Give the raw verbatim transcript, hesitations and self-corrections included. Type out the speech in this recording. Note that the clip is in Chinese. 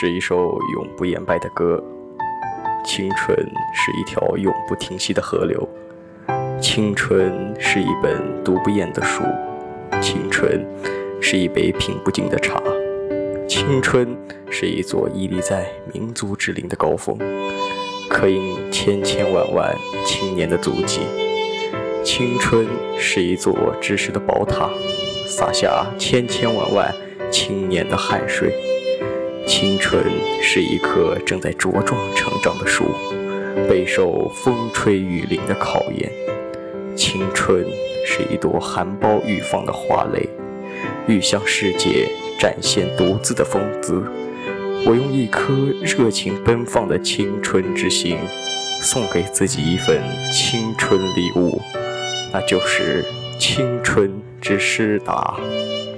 是一首永不言败的歌，青春是一条永不停息的河流，青春是一本读不厌的书，青春是一杯品不尽的茶，青春是一座屹立在民族之林的高峰，刻印千千万万青年的足迹。青春是一座知识的宝塔，洒下千千万万青年的汗水。青春是一棵正在茁壮成长的树，备受风吹雨淋的考验。青春是一朵含苞欲放的花蕾，欲向世界展现独自的风姿。我用一颗热情奔放的青春之心，送给自己一份青春礼物，那就是青春之诗达。